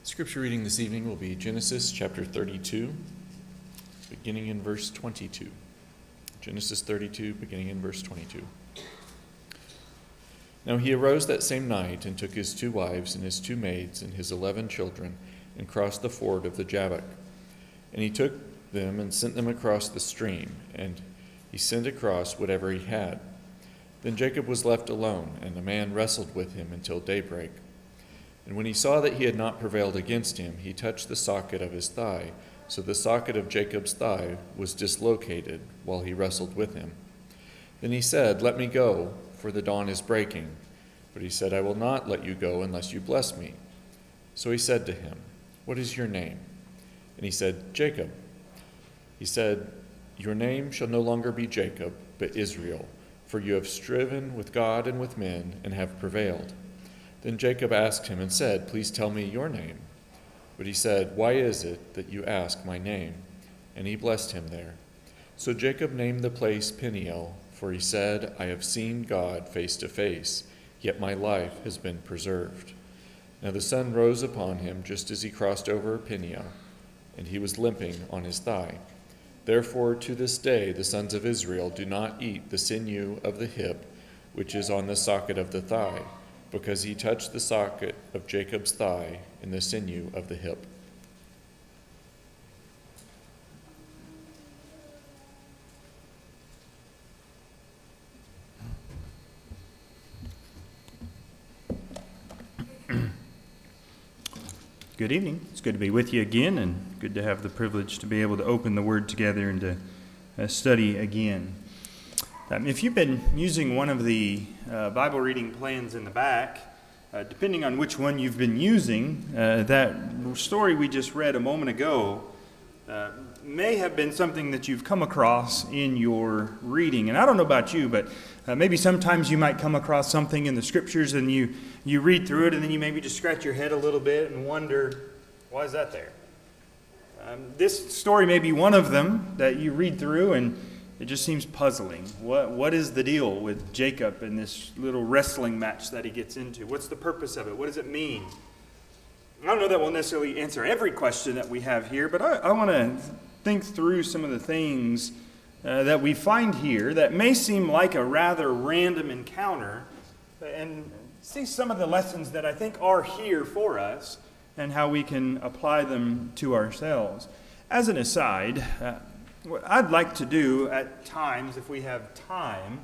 Scripture reading this evening will be Genesis chapter 32, beginning in verse 22. Genesis 32, beginning in verse 22. Now he arose that same night and took his 2 wives and his 2 maids and his 11 children and crossed the ford of the Jabbok. And he took them and sent them across the stream, and he sent across whatever he had. Then Jacob was left alone, and the man wrestled with him until daybreak. And when he saw that he had not prevailed against him, he touched the socket of his thigh. So the socket of Jacob's thigh was dislocated while he wrestled with him. Then he said, "Let me go, for the dawn is breaking." But he said, "I will not let you go unless you bless me." So he said to him, "What is your name?" And he said, "Jacob." He said, "Your name shall no longer be Jacob, but Israel, for you have striven with God and with men and have prevailed." Then Jacob asked him and said, "Please tell me your name." But he said, "Why is it that you ask my name?" And he blessed him there. So Jacob named the place Peniel, for he said, "I have seen God face to face, yet my life has been preserved." Now the sun rose upon him just as he crossed over Peniel, and he was limping on his thigh. Therefore to this day the sons of Israel do not eat the sinew of the hip, which is on the socket of the thigh, because he touched the socket of Jacob's thigh in the sinew of the hip. Good evening. It's good to be with you again, and good to have the privilege to be able to open the Word together and to study again. If you've been using one of the Bible reading plans in the back, depending on which one you've been using, that story we just read a moment ago may have been something that you've come across in your reading. And I don't know about you, but maybe sometimes you might come across something in the Scriptures and you read through it and then you maybe just scratch your head a little bit and wonder, why is that there? This story may be one of them that you read through and it just seems puzzling. What is the deal with Jacob and this little wrestling match that he gets into? What's the purpose of it? What does it mean? I don't know that we'll necessarily answer every question that we have here, but I want to think through some of the things that we find here that may seem like a rather random encounter, and see some of the lessons that I think are here for us and how we can apply them to ourselves. As an aside, what I'd like to do at times, if we have time,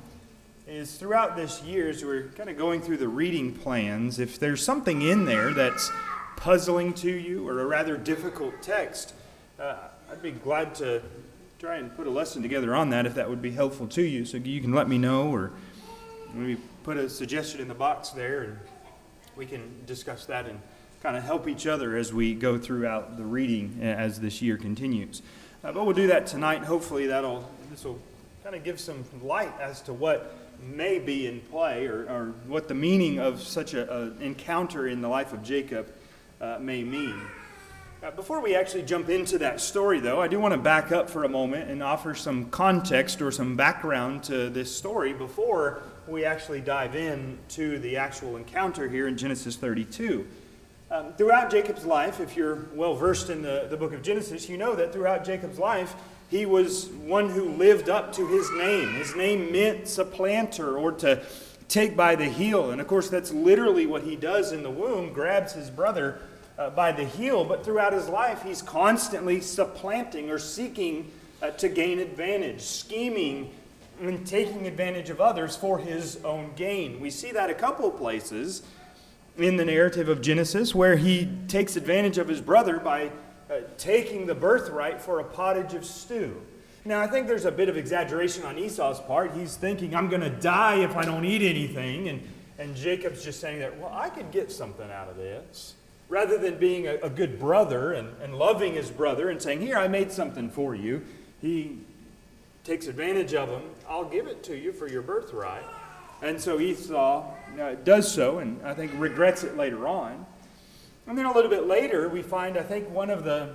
is throughout this year, as we're kind of going through the reading plans, if there's something in there that's puzzling to you or a rather difficult text, I'd be glad to try and put a lesson together on that if that would be helpful to you. So you can let me know, or maybe put a suggestion in the box there and we can discuss that and kind of help each other as we go throughout the reading as this year continues. But we'll do that tonight. Hopefully this will kind of give some light as to what may be in play or what the meaning of such an encounter in the life of Jacob may mean. Before we actually jump into that story, though, I do want to back up for a moment and offer some context or some background to this story before we actually dive into the actual encounter here in Genesis 32. Throughout Jacob's life, if you're well versed in the book of Genesis, you know that throughout Jacob's life, he was one who lived up to his name. His name meant supplanter or to take by the heel. And of course, that's literally what he does in the womb, grabs his brother by the heel. But throughout his life, he's constantly supplanting or seeking to gain advantage, scheming and taking advantage of others for his own gain. We see that a couple of places in the narrative of Genesis, where he takes advantage of his brother by taking the birthright for a pottage of stew. Now, I think there's a bit of exaggeration on Esau's part. He's thinking, I'm going to die if I don't eat anything. And Jacob's just saying that, well, I could get something out of this. Rather than being a good brother and loving his brother and saying, here, I made something for you, he takes advantage of him. I'll give it to you for your birthright. And so Esau does so, and I think regrets it later on. And then a little bit later, we find, I think, one of the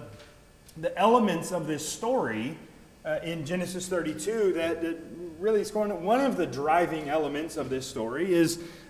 elements of this story in Genesis 32 that really is going to, one of the driving elements of this story is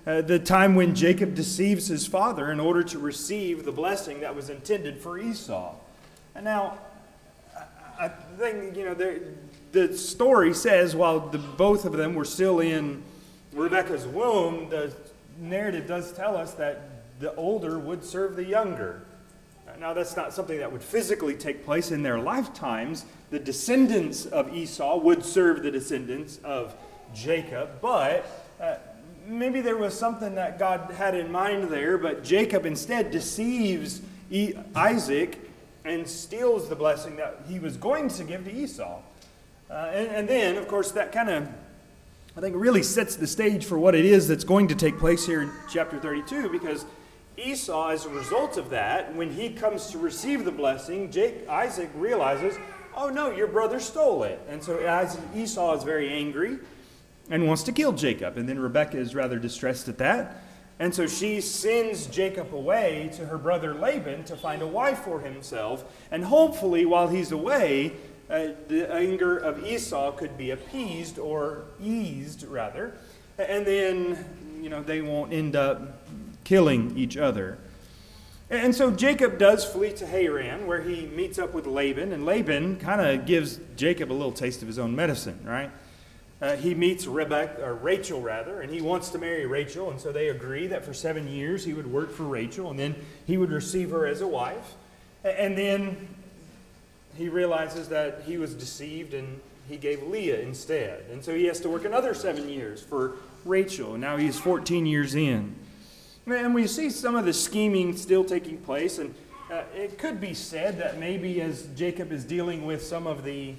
the time when Jacob deceives his father in order to receive the blessing that was intended for Esau. And now, I think, the story says while both of them were still in Rebekah's womb, the narrative does tell us that the older would serve the younger. Now, that's not something that would physically take place in their lifetimes. The descendants of Esau would serve the descendants of Jacob, but maybe there was something that God had in mind there, but Jacob instead deceives Isaac and steals the blessing that he was going to give to Esau. And then, of course, that kind of, I think, really sets the stage for what it is that's going to take place here in chapter 32, because Esau, as a result of that, when he comes to receive the blessing, Isaac realizes, oh no, your brother stole it. And so Esau is very angry and wants to kill Jacob. And then Rebekah is rather distressed at that. And so she sends Jacob away to her brother Laban to find a wife for himself. And hopefully, while he's away, the anger of Esau could be appeased, or eased rather. And then, they won't end up killing each other. And so Jacob does flee to Haran, where he meets up with Laban. And Laban kind of gives Jacob a little taste of his own medicine, right? He meets Rachel, and he wants to marry Rachel. And so they agree that for 7 years he would work for Rachel, and then he would receive her as a wife. And then he realizes that he was deceived, and he gave Leah instead. And so he has to work another 7 years for Rachel. And now he's 14 years in. And we see some of the scheming still taking place. And it could be said that maybe as Jacob is dealing with some of the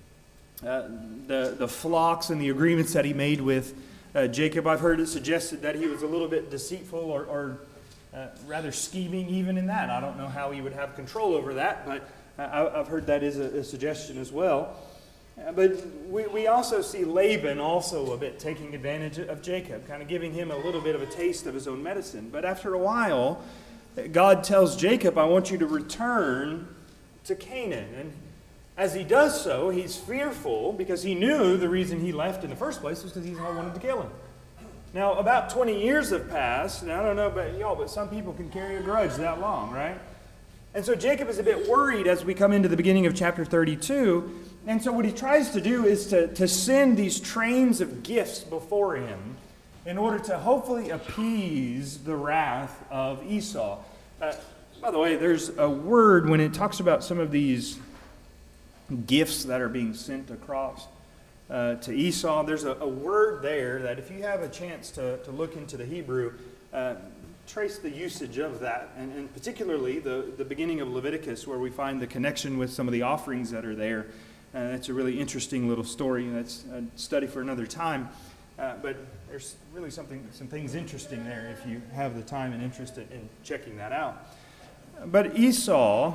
flocks and the agreements that he made with Jacob, I've heard it suggested that he was a little bit deceitful or rather scheming even in that. I don't know how he would have control over that, but I've heard that is a suggestion as well. But we also see Laban also a bit taking advantage of Jacob, kind of giving him a little bit of a taste of his own medicine. But after a while, God tells Jacob, I want you to return to Canaan. And as he does so, he's fearful because he knew the reason he left in the first place was because Esau wanted to kill him. Now, about 20 years have passed, and I don't know about y'all, but some people can carry a grudge that long, right? And so Jacob is a bit worried as we come into the beginning of chapter 32. And so what he tries to do is to send these trains of gifts before him in order to hopefully appease the wrath of Esau. By the way, there's a word when it talks about some of these gifts that are being sent across to Esau. There's a word there that if you have a chance to look into the Hebrew, trace the usage of that, and particularly the beginning of Leviticus, where we find the connection with some of the offerings that are there. That's a really interesting little story. That's a study for another time. But there's really some things interesting there if you have the time and interest in checking that out. But Esau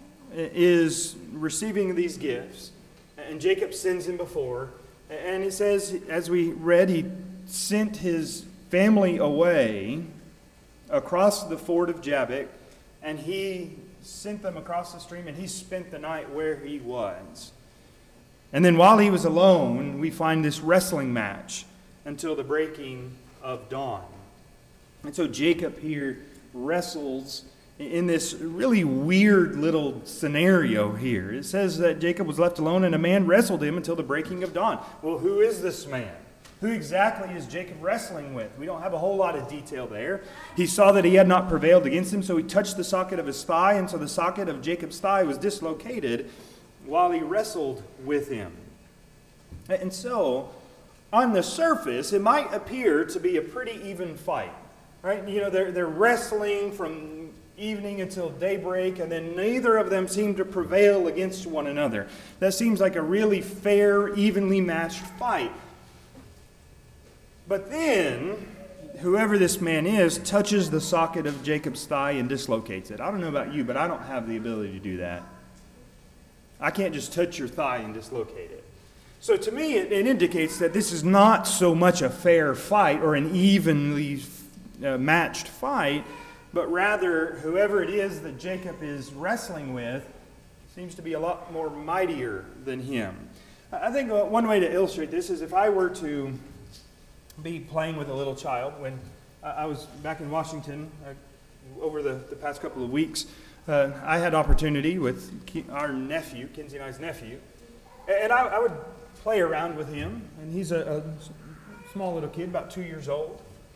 is receiving these gifts, and Jacob sends him before. And it says, as we read, he sent his family away across the ford of Jabbok, and he sent them across the stream, and he spent the night where he was. And then while he was alone, we find this wrestling match until the breaking of dawn. And so Jacob here wrestles in this really weird little scenario here. It says that Jacob was left alone, and a man wrestled him until the breaking of dawn. Well, who is this man? Who exactly is Jacob wrestling with? We don't have a whole lot of detail there. He saw that he had not prevailed against him, so he touched the socket of his thigh, and so the socket of Jacob's thigh was dislocated while he wrestled with him. And so, on the surface, it might appear to be a pretty even fight, right? They're wrestling from evening until daybreak, and then neither of them seem to prevail against one another. That seems like a really fair, evenly matched fight. But then, whoever this man is touches the socket of Jacob's thigh and dislocates it. I don't know about you, but I don't have the ability to do that. I can't just touch your thigh and dislocate it. So to me, it indicates that this is not so much a fair fight or an evenly matched fight, but rather whoever it is that Jacob is wrestling with seems to be a lot more mightier than him. I think one way to illustrate this is if I were to be playing with a little child when I was back in Washington over the past couple of weeks. I had opportunity with our nephew, Kinsey and I's nephew, and I would play around with him, and he's a small little kid, about 2 years old.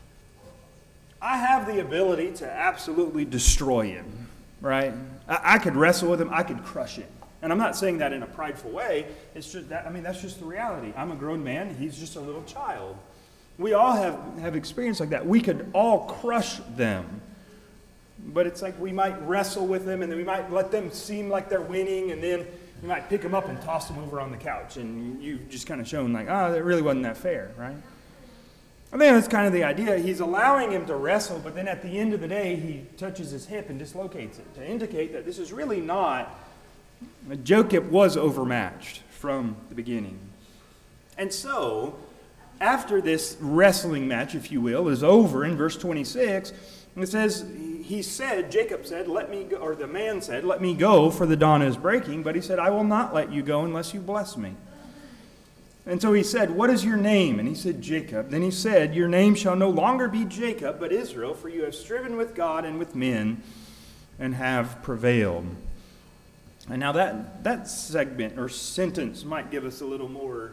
I have the ability to absolutely destroy him, right? I could wrestle with him, I could crush him. And I'm not saying that in a prideful way. It's just that, that's just the reality. I'm a grown man, he's just a little child. We all have experience like that. We could all crush them. But it's like we might wrestle with them, and then we might let them seem like they're winning, and then we might pick them up and toss them over on the couch. And you've just kind of shown like, that really wasn't that fair, right? I think that's kind of the idea. He's allowing him to wrestle, but then at the end of the day, he touches his hip and dislocates it to indicate that this is really not. Jacob was overmatched from the beginning. And so, after this wrestling match, if you will, is over in verse 26, it says, Jacob said, let me go, or the man said, let me go, for the dawn is breaking. But he said, I will not let you go unless you bless me. And so he said, what is your name? And he said, Jacob. Then he said, your name shall no longer be Jacob, but Israel, for you have striven with God and with men and have prevailed. And now that segment or sentence might give us a little more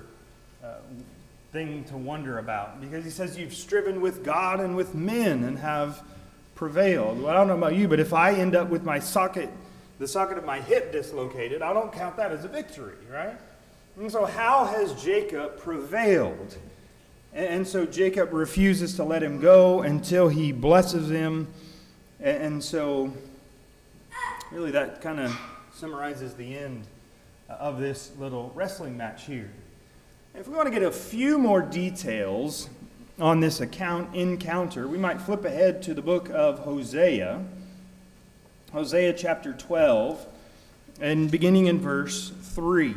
thing to wonder about, because he says you've striven with God and with men and have prevailed. Well, I don't know about you, but if I end up with the socket of my hip dislocated, I don't count that as a victory, right? And so how has Jacob prevailed? And so Jacob refuses to let him go until he blesses him. And so really that kind of summarizes the end of this little wrestling match here. If we want to get a few more details on this encounter, we might flip ahead to the book of Hosea. Hosea chapter 12, and beginning in verse 3.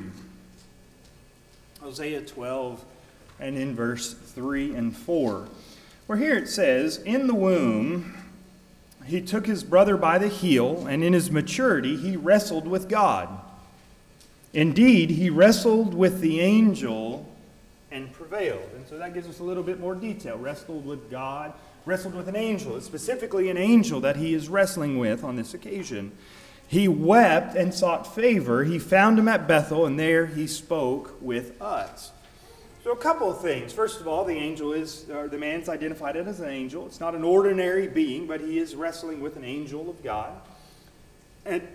Hosea 12, and in verse 3 and 4. Where here it says, in the womb he took his brother by the heel, and in his maturity he wrestled with God. Indeed, he wrestled with the angel and prevailed. And so that gives us a little bit more detail. Wrestled with God, wrestled with an angel. It's specifically an angel that he is wrestling with on this occasion. He wept and sought favor. He found him at Bethel, and there he spoke with us. So a couple of things. First of all, the man's identified as an angel. It's not an ordinary being, but he is wrestling with an angel of God. And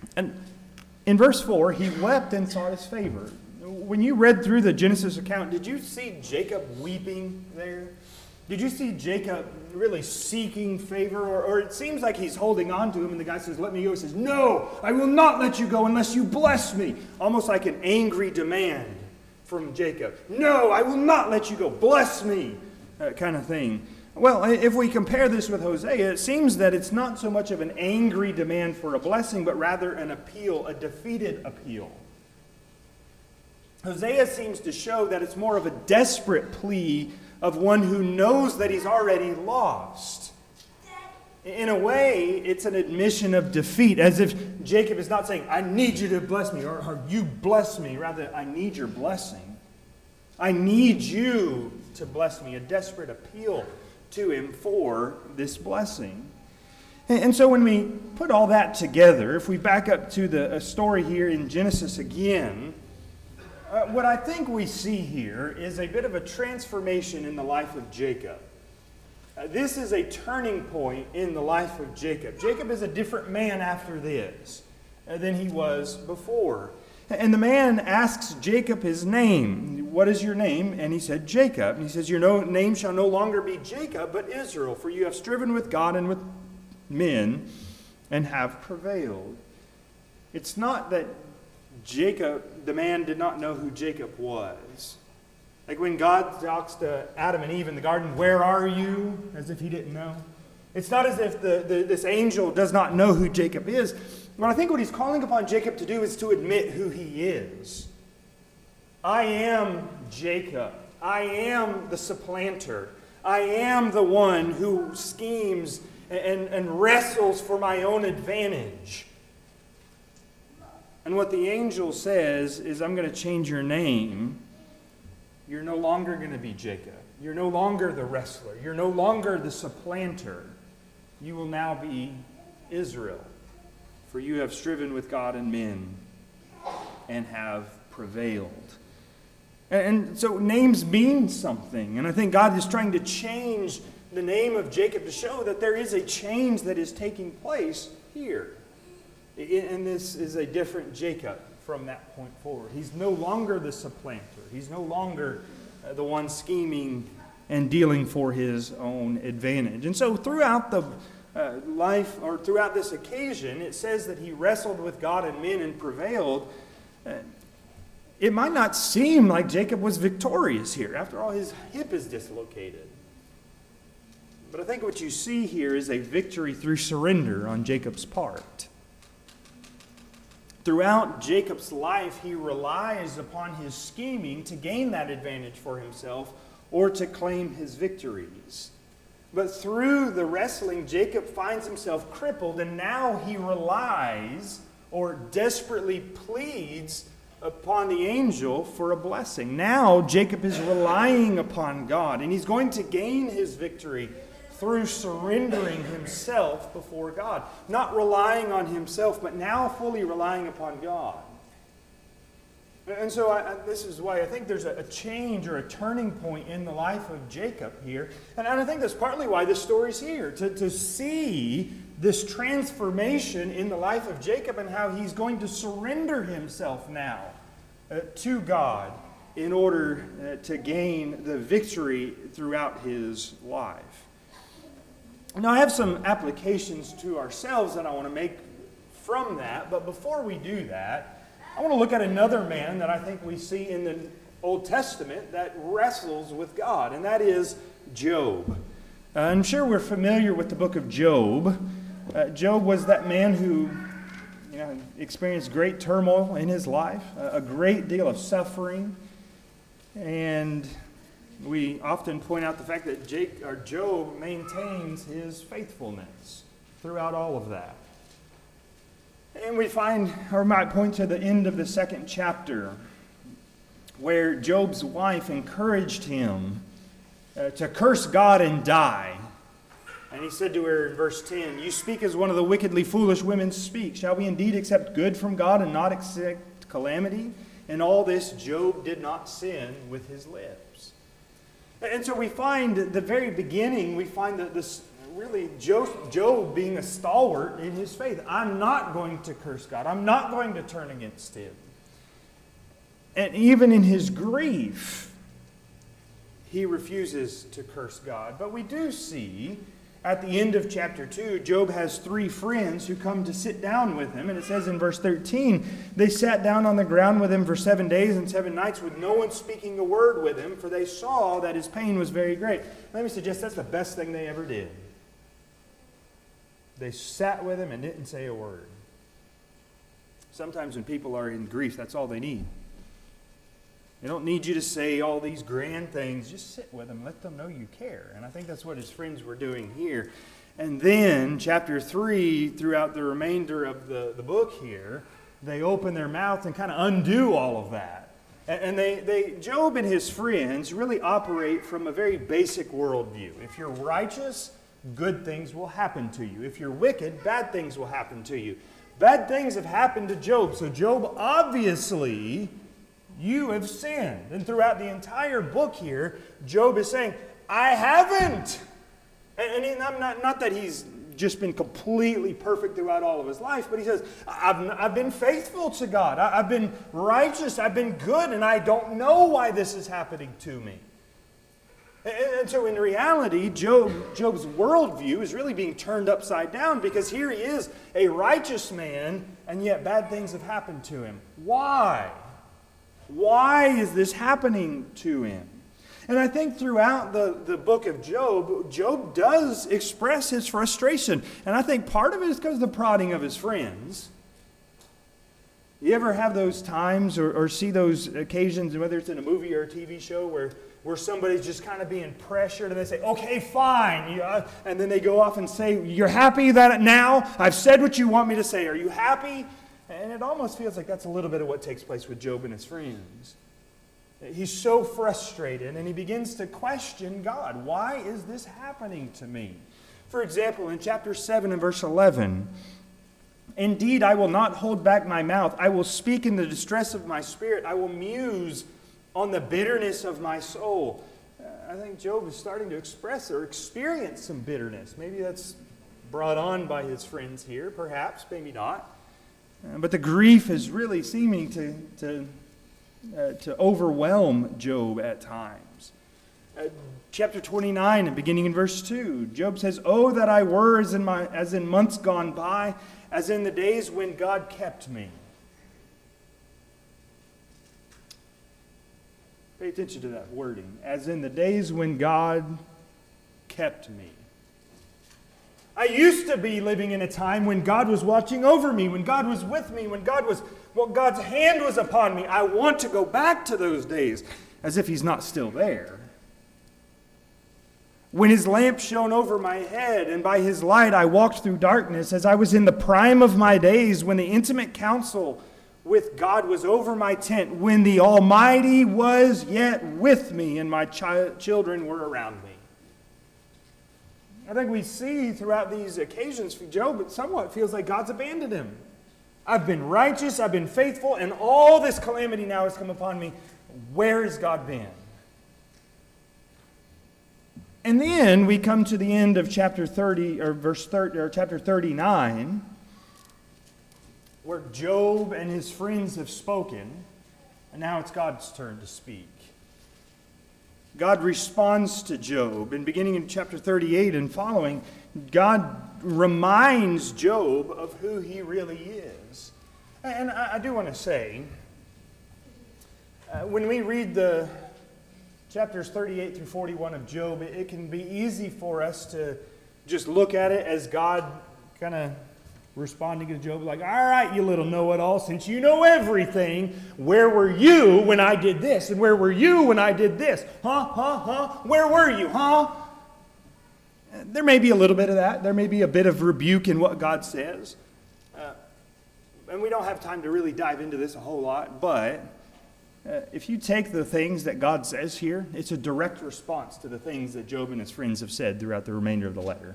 in verse 4, he wept and sought his favor. When you read through the Genesis account, did you see Jacob weeping there? Did you see Jacob really seeking favor? Or it seems like he's holding on to him, and the guy says, let me go. He says, no, I will not let you go unless you bless me. Almost like an angry demand from Jacob. No, I will not let you go. Bless me. Kind of thing. Well, if we compare this with Hosea, it seems that it's not so much of an angry demand for a blessing, but rather an appeal, a defeated appeal. Hosea seems to show that it's more of a desperate plea of one who knows that he's already lost. In a way, it's an admission of defeat, as if Jacob is not saying, I need you to bless me, or you bless me. Rather, I need your blessing. I need you to bless me. A desperate appeal to him for this blessing. And so when we put all that together, if we back up to the story here in Genesis again, what I think we see here is a bit of a transformation in the life of Jacob. This is a turning point in the life of Jacob. Jacob is a different man after this than he was before. And the man asks Jacob his name. What is your name? And he said, Jacob. And he says, your name shall no longer be Jacob, but Israel, for you have striven with God and with men and have prevailed. It's not that Jacob, the man, did not know who Jacob was. Like when God talks to Adam and Eve in the garden, where are you? As if he didn't know. It's not as if this angel does not know who Jacob is. But I think what he's calling upon Jacob to do is to admit who he is. I am Jacob. I am the supplanter. I am the one who schemes and wrestles for my own advantage. And what the angel says is, I'm going to change your name. You're no longer going to be Jacob. You're no longer the wrestler. You're no longer the supplanter. You will now be Israel. For you have striven with God and men and have prevailed. And so names mean something. And I think God is trying to change the name of Jacob to show that there is a change that is taking place here. And this is a different Jacob from that point forward. He's no longer the supplanter. He's no longer the one scheming and dealing for his own advantage. And so throughout the life, or throughout this occasion, it says that he wrestled with God and men and prevailed. It might not seem like Jacob was victorious here. After all, his hip is dislocated. But I think what you see here is a victory through surrender on Jacob's part. Throughout Jacob's life, he relies upon his scheming to gain that advantage for himself or to claim his victories. But through the wrestling, Jacob finds himself crippled, and now he relies or desperately pleads upon the angel for a blessing. Now Jacob is relying upon God, and he's going to gain his victory through surrendering himself before God. Not relying on himself, but now fully relying upon God. And so this is why I think there's a change or a turning point in the life of Jacob here. And I think that's partly why this story's here, to see this transformation in the life of Jacob and how he's going to surrender himself now to God in order to gain the victory throughout his life. Now, I have some applications to ourselves that I want to make from that, but before we do that, I want to look at another man that I think we see in the Old Testament that wrestles with God, and that is Job. I'm sure we're familiar with the book of Job. Job was that man who experienced great turmoil in his life, a great deal of suffering, and we often point out the fact that Job maintains his faithfulness throughout all of that. And we find, or might point to the end of the 2nd chapter, where Job's wife encouraged him to curse God and die. And he said to her in verse 10, "You speak as one of the wickedly foolish women speak. Shall we indeed accept good from God and not accept calamity? In all this, Job did not sin with his lips." And so we find at the very beginning, we find that this really Job being a stalwart in his faith. I'm not going to curse God. I'm not going to turn against him. And even in his grief, he refuses to curse God. But we do see at the end of chapter 2, Job has 3 friends who come to sit down with him. And it says in verse 13, they sat down on the ground with him for 7 days and 7 nights with no one speaking a word with him, for they saw that his pain was very great. Let me suggest that's the best thing they ever did. They sat with him and didn't say a word. Sometimes when people are in grief, that's all they need. They don't need you to say all these grand things. Just sit with them. Let them know you care. And I think that's what his friends were doing here. And then, chapter 3, throughout the remainder of the book here, they open their mouth and kind of undo all of that. And Job and his friends really operate from a very basic worldview. If you're righteous, good things will happen to you. If you're wicked, bad things will happen to you. Bad things have happened to Job. So Job, obviously, you have sinned. And throughout the entire book here, Job is saying, I haven't. And I'm not that he's just been completely perfect throughout all of his life, but he says, I've been faithful to God. I've been righteous. I've been good, and I don't know why this is happening to me. And so in reality, Job's worldview is really being turned upside down, because here he is, a righteous man, and yet bad things have happened to him. Why? Why is this happening to him? And I think throughout the book of Job does express his frustration. And I think part of it is because of the prodding of his friends. You ever have those times or see those occasions, whether it's in a movie or a TV show, where somebody's just kind of being pressured and they say, okay, fine. And then they go off and say, you're happy that now? I've said what you want me to say. Are you happy? And it almost feels like that's a little bit of what takes place with Job and his friends. He's so frustrated, and he begins to question God. Why is this happening to me? For example, in chapter 7 and verse 11, "Indeed, I will not hold back my mouth. I will speak in the distress of my spirit. I will muse on the bitterness of my soul." I think Job is starting to express or experience some bitterness. Maybe that's brought on by his friends here, perhaps, maybe not. But the grief is really seeming to overwhelm Job at times. Chapter 29, and beginning in verse 2, Job says, "Oh, that I were as in months gone by, as in the days when God kept me." Pay attention to that wording. As in the days when God kept me. I used to be living in a time when God was watching over me, when God was with me, when God's hand was upon me. I want to go back to those days, as if He's not still there. When His lamp shone over my head, and by His light I walked through darkness, as I was in the prime of my days, when the intimate counsel with God was over my tent, when the Almighty was yet with me, and my children were around me. I think we see throughout these occasions for Job, it somewhat feels like God's abandoned him. I've been righteous, I've been faithful, and all this calamity now has come upon me. Where has God been? And then we come to the end of chapter 30, or chapter 39, where Job and his friends have spoken, and now it's God's turn to speak. God responds to Job, and beginning in chapter 38 and following, God reminds Job of who he really is. And I do want to say, when we read the chapters 38 through 41 of Job, it can be easy for us to just look at it as God kind of responding to Job like, "All right, you little know-it-all, since you know everything, where were you when I did this? And where were you when I did this? Where were you, There may be a little bit of that. There may be a bit of rebuke in what God says. And we don't have time to really dive into this a whole lot, but if you take the things that God says here, it's a direct response to the things that Job and his friends have said throughout the remainder of the letter.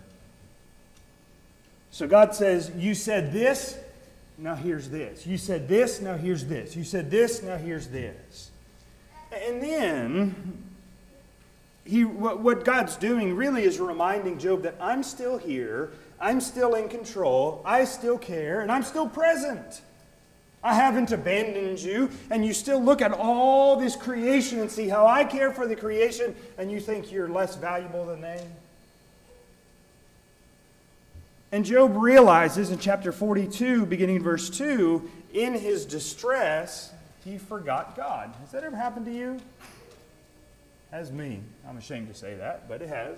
So God says, "You said this, now here's this. You said this, now here's this. You said this, now here's this." And then, what God's doing really is reminding Job that I'm still here, I'm still in control, I still care, and I'm still present. I haven't abandoned you, and you still look at all this creation and see how I care for the creation, and you think you're less valuable than they. And Job realizes in chapter 42, beginning in verse 2, in his distress, he forgot God. Has that ever happened to you? Has me. I'm ashamed to say that, but it has.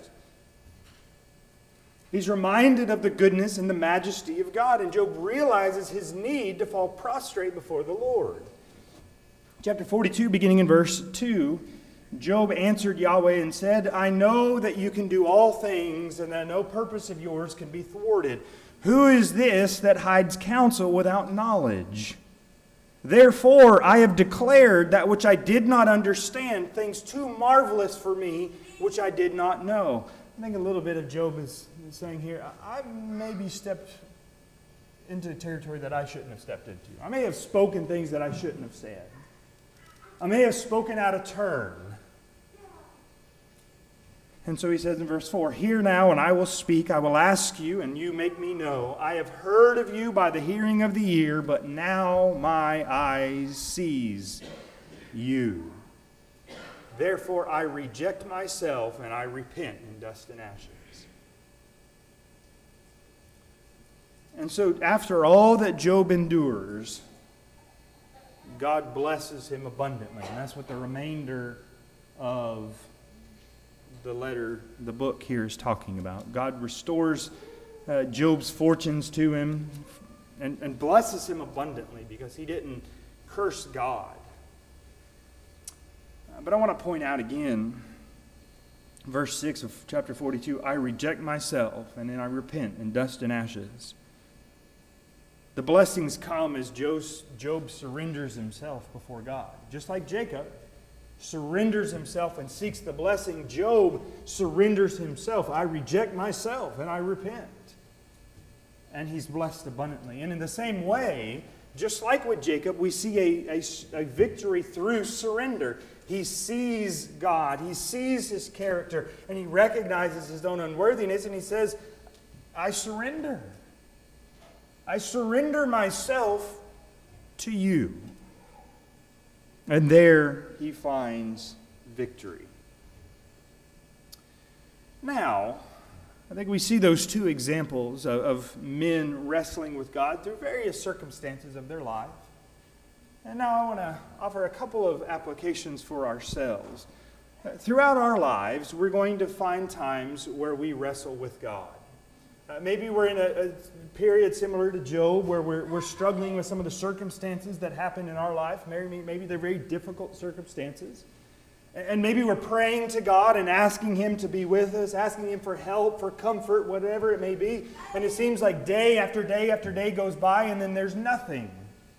He's reminded of the goodness and the majesty of God, and Job realizes his need to fall prostrate before the Lord. Chapter 42, beginning in verse 2, Job answered Yahweh and said, "I know that you can do all things, and that no purpose of yours can be thwarted. Who is this that hides counsel without knowledge? Therefore I have declared that which I did not understand, things too marvelous for me, which I did not know." I think a little bit of Job is saying here, I maybe stepped into territory that I shouldn't have stepped into. I may have spoken things that I shouldn't have said. I may have spoken out of turn. And so he says in verse 4, "Hear now, and I will speak. I will ask you, and you make me know. I have heard of you by the hearing of the ear, but now my eyes sees you. Therefore I reject myself, and I repent in dust and ashes." And so after all that Job endures, God blesses him abundantly. And that's what the remainder of the letter, the book here is talking about. God restores Job's fortunes to him and blesses him abundantly because he didn't curse God. But I want to point out again, verse 6 of chapter 42, "I reject myself, and then I repent in dust and ashes." The blessings come as Job surrenders himself before God. Just like Jacob, surrenders himself and seeks the blessing. Job surrenders himself. I reject myself and I repent. And he's blessed abundantly. And in the same way, just like with Jacob, we see a victory through surrender. He sees God, he sees his character, and he recognizes his own unworthiness, and he says, I surrender. I surrender myself to you. And there he finds victory. Now, I think we see those two examples of men wrestling with God through various circumstances of their life. And now I want to offer a couple of applications for ourselves. Throughout our lives, we're going to find times where we wrestle with God. Maybe we're in a period similar to Job where we're struggling with some of the circumstances that happen in our life. Maybe they're very difficult circumstances. And maybe we're praying to God and asking Him to be with us, asking Him for help, for comfort, whatever it may be. And it seems like day after day after day goes by and then there's nothing.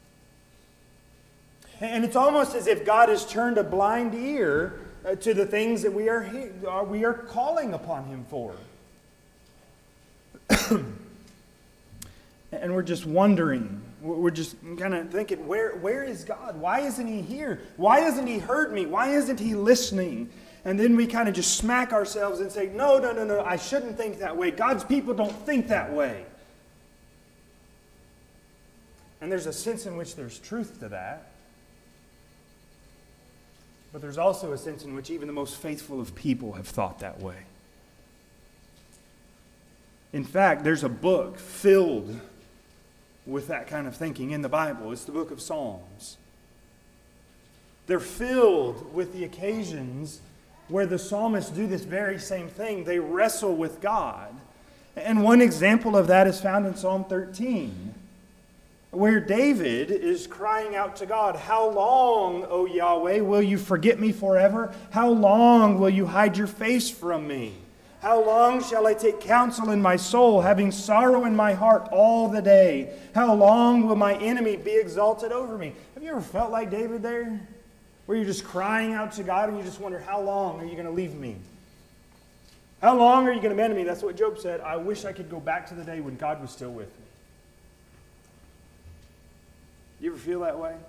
And it's almost as if God has turned a blind ear to the things that we are calling upon Him for. And we're just wondering, we're just kind of thinking, where is God? Why isn't He here? Why hasn't He heard me? Why isn't He listening? And then we kind of just smack ourselves and say, no, I shouldn't think that way. God's people don't think that way. And there's a sense in which there's truth to that. But there's also a sense in which even the most faithful of people have thought that way. In fact, there's a book filled with that kind of thinking in the Bible. It's the book of Psalms. They're filled with the occasions where the psalmists do this very same thing. They wrestle with God. And one example of that is found in Psalm 13, where David is crying out to God, "How long, O Yahweh, will you forget me forever? How long will you hide your face from me? How long shall I take counsel in my soul, having sorrow in my heart all the day? How long will my enemy be exalted over me?" Have you ever felt like David there? Where you're just crying out to God and you just wonder, how long are you going to leave me? How long are you going to abandon me? That's what Job said. I wish I could go back to the day when God was still with me. You ever feel that way?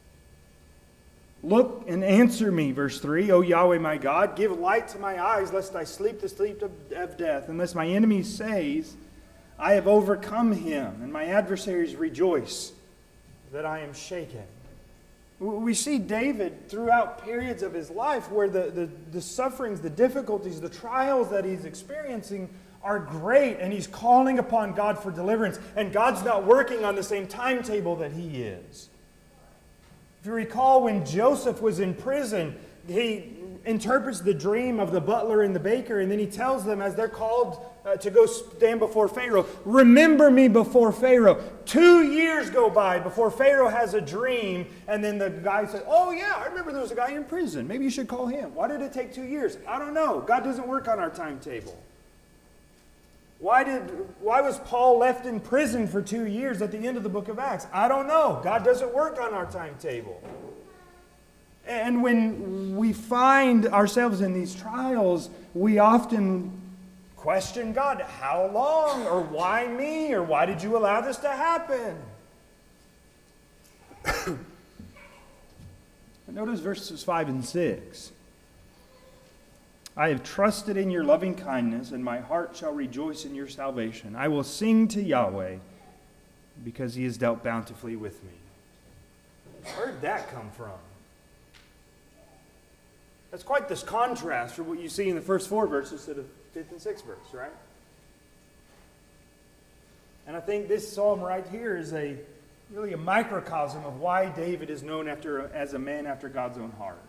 Look and answer me, verse 3, O Yahweh my God, give light to my eyes, lest I sleep the sleep of death, unless my enemy says, I have overcome him, and my adversaries rejoice that I am shaken. We see David throughout periods of his life where the sufferings, the difficulties, the trials that he's experiencing are great, and he's calling upon God for deliverance, and God's not working on the same timetable that he is. If you recall, when Joseph was in prison, he interprets the dream of the butler and the baker, and then he tells them as they're called to go stand before Pharaoh, remember me before Pharaoh. 2 years go by before Pharaoh has a dream, and then the guy said, oh yeah, I remember there was a guy in prison. Maybe you should call him. Why did it take 2 years? I don't know. God doesn't work on our timetable. Why was Paul left in prison for 2 years at the end of the book of Acts? I don't know. God doesn't work on our timetable. And when we find ourselves in these trials, we often question God. How long? Or why me? Or why did you allow this to happen? Notice verses 5 and 6. I have trusted in your loving kindness, and my heart shall rejoice in your salvation. I will sing to Yahweh, because he has dealt bountifully with me. Where did that come from? That's quite this contrast from what you see in the first 4 verses to the 5th and 6th verse, right? And I think this psalm right here is really a microcosm of why David is known as a man after God's own heart.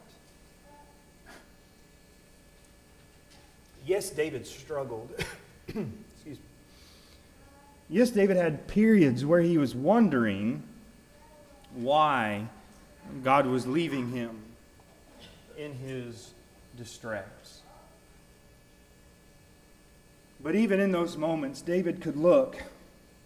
Yes, David struggled. Excuse me. Yes, David had periods where he was wondering why God was leaving him in his distress. But even in those moments, David could look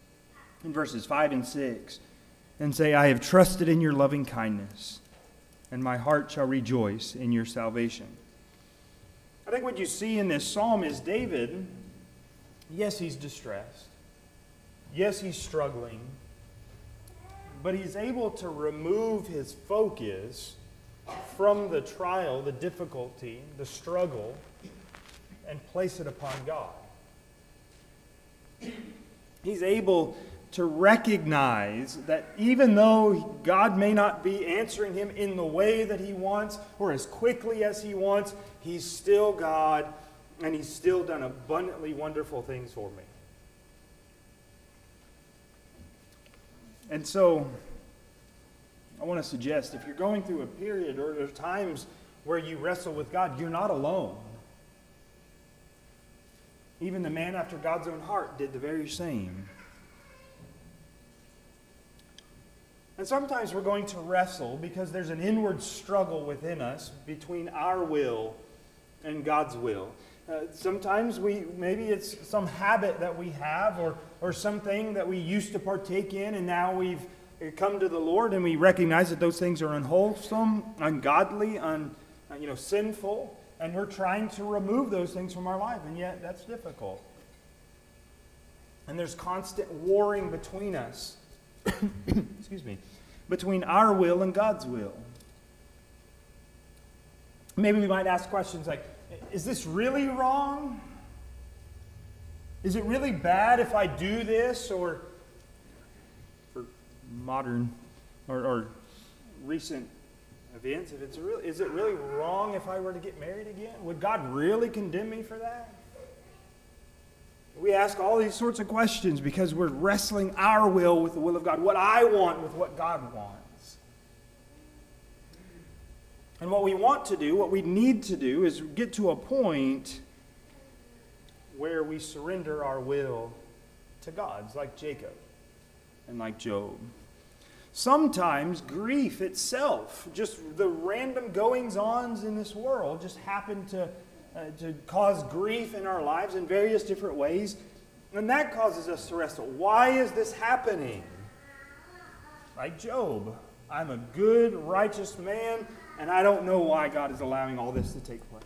in verses 5 and 6 and say, I have trusted in your loving kindness, and my heart shall rejoice in your salvation. I think what you see in this psalm is David, yes, he's distressed. Yes, he's struggling. But he's able to remove his focus from the trial, the difficulty, the struggle, and place it upon God. He's able to recognize that even though God may not be answering him in the way that he wants or as quickly as he wants, he's still God and he's still done abundantly wonderful things for me. And so, I want to suggest, if you're going through a period or there's times where you wrestle with God, you're not alone. Even the man after God's own heart did the very same. And sometimes we're going to wrestle because there's an inward struggle within us between our will and God's will. Sometimes maybe it's some habit that we have or something that we used to partake in, and now we've come to the Lord and we recognize that those things are unwholesome, ungodly, sinful, and we're trying to remove those things from our life, and yet that's difficult. And there's constant warring between us, between our will and God's will. Maybe we might ask questions like, is this really wrong? Is it really bad if I do this? Or for modern or recent events, is it really wrong if I were to get married again? Would God really condemn me for that? We ask all these sorts of questions because we're wrestling our will with the will of God, what I want with what God wants. And what we want to do, what we need to do, is get to a point where we surrender our will to God, like Jacob and like Job. Sometimes grief itself, just the random goings-ons in this world, just happen to cause grief in our lives in various different ways. And that causes us to wrestle. Why is this happening? Like Job, I'm a good, righteous man, and I don't know why God is allowing all this to take place.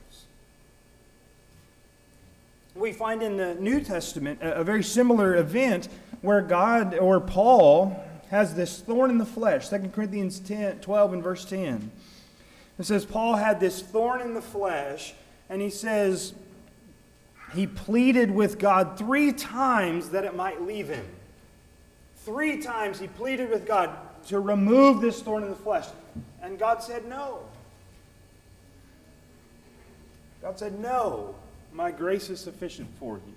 We find in the New Testament a very similar event where Paul has this thorn in the flesh. 2 Corinthians 12 and verse 10. It says Paul had this thorn in the flesh, and he says he pleaded with God 3 times that it might leave him. 3 times he pleaded with God to remove this thorn in the flesh. And God said no. God said, no, my grace is sufficient for you.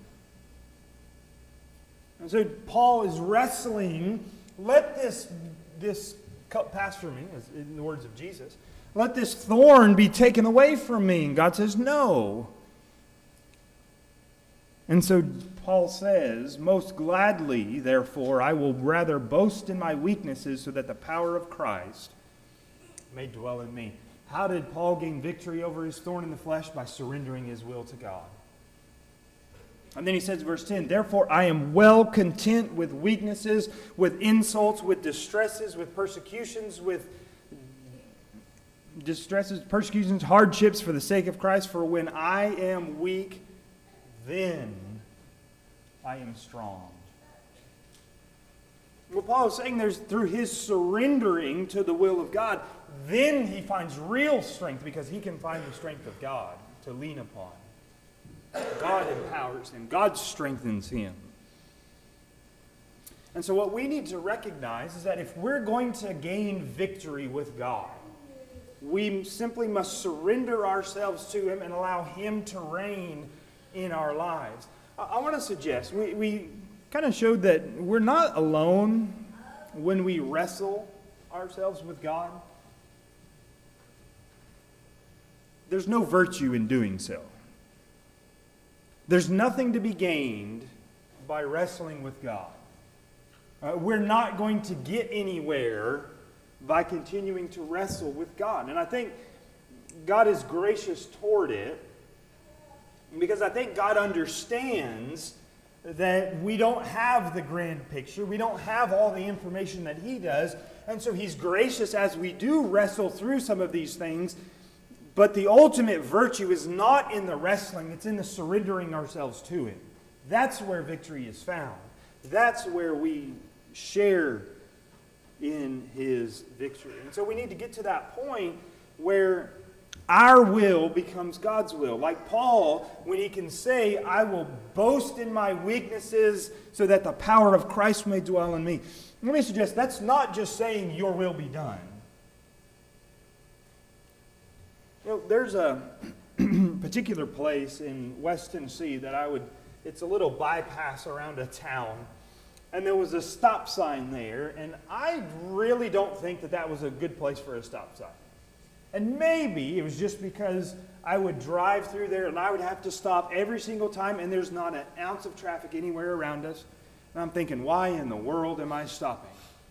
And so Paul is wrestling, let this cup pass from me, as in the words of Jesus. Let this thorn be taken away from me. And God says, no. And so Paul says, most gladly, therefore, I will rather boast in my weaknesses so that the power of Christ may dwell in me. How did Paul gain victory over his thorn in the flesh? By surrendering his will to God. And then he says, verse 10, therefore I am well content with weaknesses, with insults, with distresses, with persecutions, hardships for the sake of Christ. For when I am weak, then I am strong. What Paul is saying there's through his surrendering to the will of God, then he finds real strength because he can find the strength of God to lean upon. God empowers him. God strengthens him. And so what we need to recognize is that if we're going to gain victory with God, we simply must surrender ourselves to him and allow him to reign in our lives. I want to suggest, we kind of showed that we're not alone when we wrestle ourselves with God. There's no virtue in doing so. There's nothing to be gained by wrestling with God. We're not going to get anywhere by continuing to wrestle with God. And I think God is gracious toward it because I think God understands that we don't have the grand picture. We don't have all the information that He does. And so He's gracious as we do wrestle through some of these things. But the ultimate virtue is not in the wrestling. It's in the surrendering ourselves to Him. That's where victory is found. That's where we share in His victory. And so we need to get to that point where our will becomes God's will. Like Paul, when he can say, I will boast in my weaknesses so that the power of Christ may dwell in me. Let me suggest that's not just saying your will be done. You know, there's a particular place in West Tennessee that it's a little bypass around a town. And there was a stop sign there, and I really don't think that was a good place for a stop sign. And maybe it was just because I would drive through there and I would have to stop every single time, and there's not an ounce of traffic anywhere around us. And I'm thinking, why in the world am I stopping?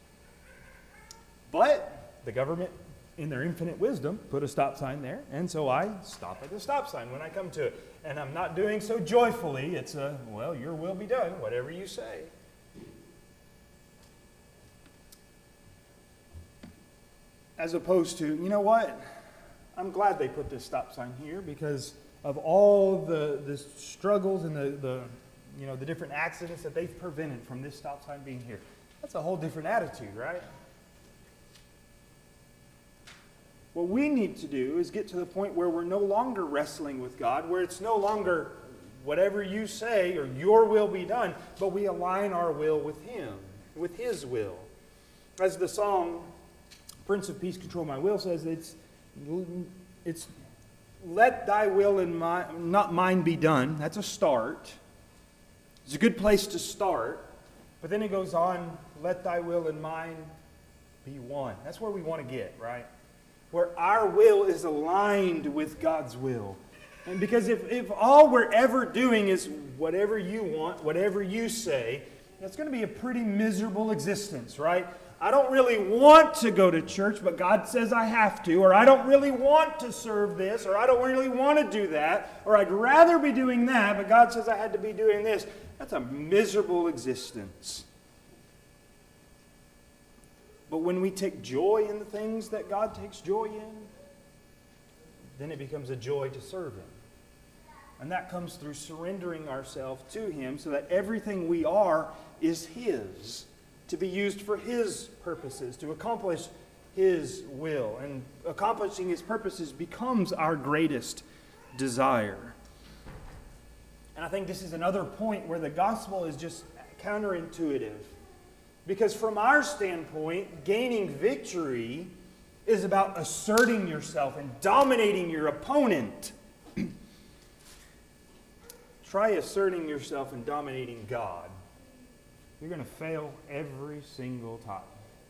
But the government, in their infinite wisdom, put a stop sign there, and so I stop at the stop sign when I come to it. And I'm not doing so joyfully. It's your will be done, whatever you say. As opposed to, you know what? I'm glad they put this stop sign here because of all the struggles and the different accidents that they've prevented from this stop sign being here. That's a whole different attitude, right? What we need to do is get to the point where we're no longer wrestling with God, where it's no longer whatever you say or your will be done, but we align our will with Him, with His will. As the song Prince of Peace, Control My Will says, it's let thy will and not mine be done. That's a start. It's a good place to start. But then it goes on, let thy will and mine be one. That's where we want to get, right? Where our will is aligned with God's will. And because if all we're ever doing is whatever you want, whatever you say, that's going to be a pretty miserable existence, right? I don't really want to go to church, but God says I have to. Or I don't really want to serve this. Or I don't really want to do that. Or I'd rather be doing that, but God says I had to be doing this. That's a miserable existence. But when we take joy in the things that God takes joy in, then it becomes a joy to serve Him. And that comes through surrendering ourselves to Him so that everything we are is His, to be used for His purposes, to accomplish His will. And accomplishing His purposes becomes our greatest desire. And I think this is another point where the gospel is just counterintuitive. Because from our standpoint, gaining victory is about asserting yourself and dominating your opponent. Try asserting yourself and dominating God. You're going to fail every single time.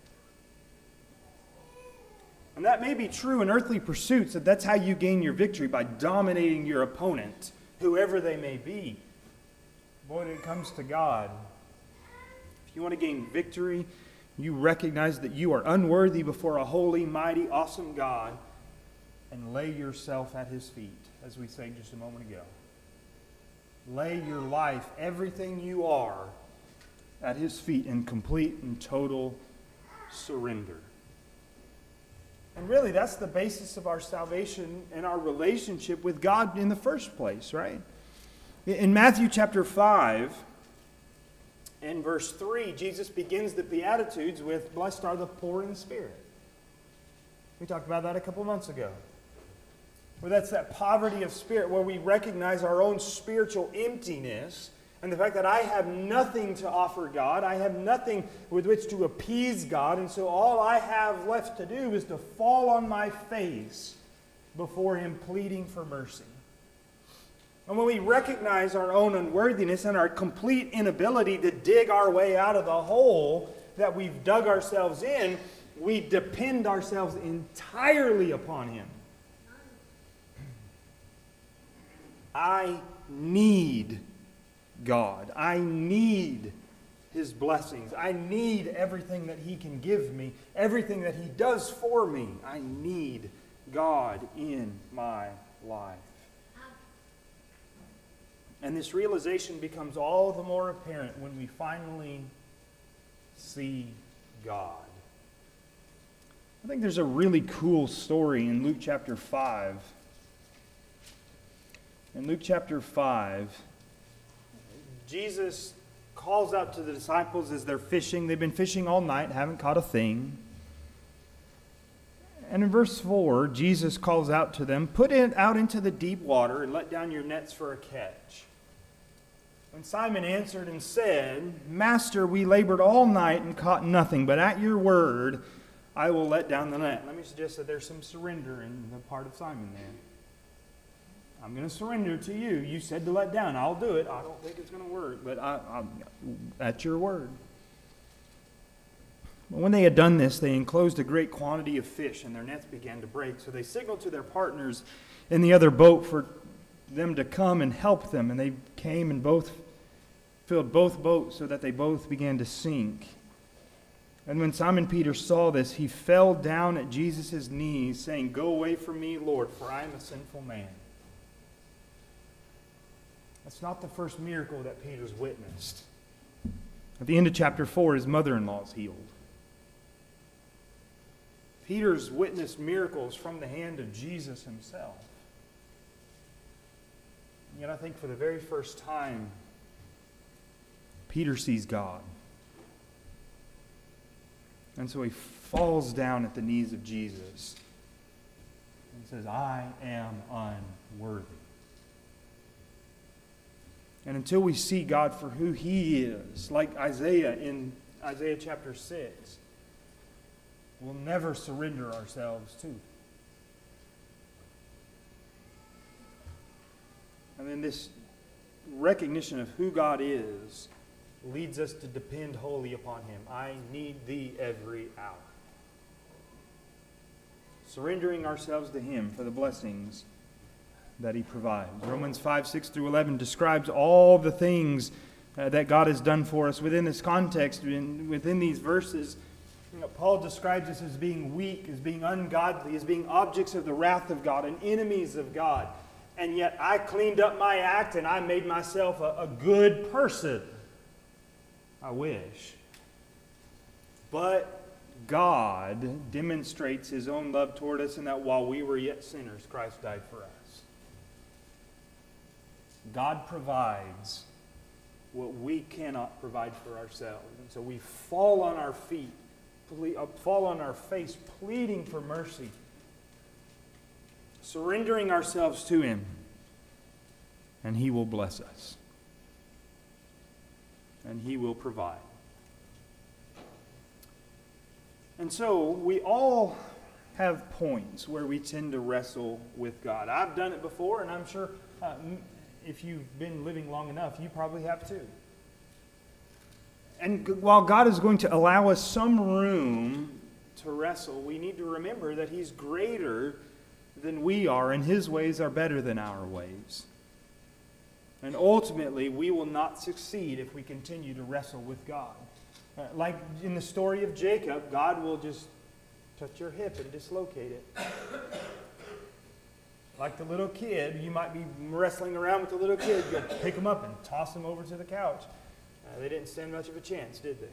And that may be true in earthly pursuits, that that's how you gain your victory, by dominating your opponent, whoever they may be. Boy, when it comes to God, if you want to gain victory, you recognize that you are unworthy before a holy, mighty, awesome God, and lay yourself at His feet, as we sang just a moment ago. Lay your life, everything you are, at His feet in complete and total surrender. And really, that's the basis of our salvation and our relationship with God in the first place, right? In Matthew chapter 5 and verse 3, Jesus begins the Beatitudes with, "Blessed are the poor in spirit." We talked about that a couple months ago. Where that's that poverty of spirit, where we recognize our own spiritual emptiness and the fact that I have nothing to offer God. I have nothing with which to appease God. And so all I have left to do is to fall on my face before Him, pleading for mercy. And when we recognize our own unworthiness and our complete inability to dig our way out of the hole that we've dug ourselves in, we depend ourselves entirely upon Him. I need God. I need His blessings. I need everything that He can give me, everything that He does for me. I need God in my life. And this realization becomes all the more apparent when we finally see God. I think there's a really cool story in Luke chapter 5. In Luke chapter 5, Jesus calls out to the disciples as they're fishing. They've been fishing all night, haven't caught a thing. And in verse 4, Jesus calls out to them, "Put it out into the deep water and let down your nets for a catch." And Simon answered and said, "Master, we labored all night and caught nothing, but at your word I will let down the net." Let me suggest that there's some surrender in the part of Simon there. I'm going to surrender to you. You said to let down. I'll do it. I don't think it's going to work, but at your word. When they had done this, they enclosed a great quantity of fish, and their nets began to break. So they signaled to their partners in the other boat for them to come and help them. And they came and both filled both boats so that they both began to sink. And when Simon Peter saw this, he fell down at Jesus' knees, saying, "Go away from me, Lord, for I am a sinful man." That's not the first miracle that Peter's witnessed. At the end of chapter 4, his mother-in-law is healed. Peter's witnessed miracles from the hand of Jesus himself. And yet I think for the very first time, Peter sees God. And so he falls down at the knees of Jesus and says, "I am unworthy." And until we see God for who He is, like Isaiah in Isaiah chapter 6, we'll never surrender ourselves to. And then this recognition of who God is leads us to depend wholly upon Him. I need Thee every hour. Surrendering ourselves to Him for the blessings that He provides. Romans 5, 6 through 11 describes all the things that God has done for us. Within this context, within these verses, Paul describes us as being weak, as being ungodly, as being objects of the wrath of God and enemies of God. And yet I cleaned up my act and I made myself a good person. I wish. But God demonstrates His own love toward us in that while we were yet sinners, Christ died for us. God provides what we cannot provide for ourselves. And so we fall on our feet, fall on our face, pleading for mercy, surrendering ourselves to Him, and He will bless us. And He will provide. And so we all have points where we tend to wrestle with God. I've done it before, and I'm sure if you've been living long enough, you probably have too. And while God is going to allow us some room to wrestle, we need to remember that He's greater than we are, and His ways are better than our ways. And ultimately, we will not succeed if we continue to wrestle with God. Like in the story of Jacob, God will just touch your hip and dislocate it. Like the little kid, you might be wrestling around with the little kid. You'll pick him up and toss him over to the couch. They didn't stand much of a chance, did they?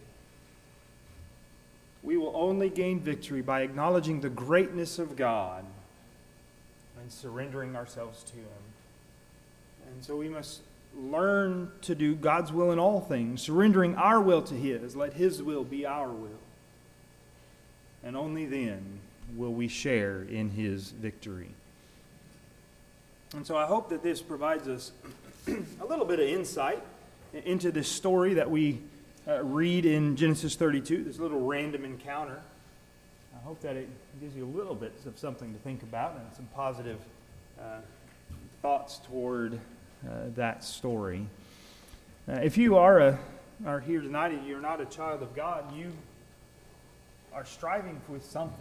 We will only gain victory by acknowledging the greatness of God and surrendering ourselves to Him. And so we must learn to do God's will in all things, surrendering our will to His. Let His will be our will. And only then will we share in His victory. And so I hope that this provides us a little bit of insight into this story that we read in Genesis 32, this little random encounter. I hope that it gives you a little bit of something to think about and some positive thoughts toward that story. If you are here tonight and you're not a child of God, you are striving with something.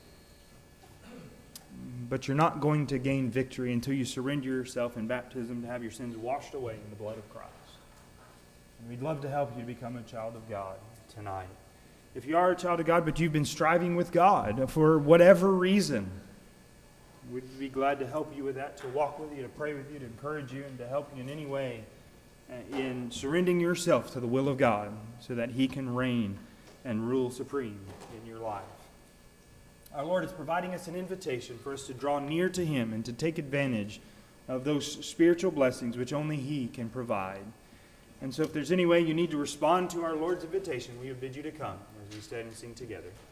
But you're not going to gain victory until you surrender yourself in baptism to have your sins washed away in the blood of Christ. And we'd love to help you to become a child of God tonight. If you are a child of God, but you've been striving with God for whatever reason, we'd be glad to help you with that, to walk with you, to pray with you, to encourage you, and to help you in any way in surrendering yourself to the will of God so that He can reign and rule supreme in your life. Our Lord is providing us an invitation for us to draw near to Him and to take advantage of those spiritual blessings which only He can provide. And so if there's any way you need to respond to our Lord's invitation, we would bid you to come as we stand and sing together.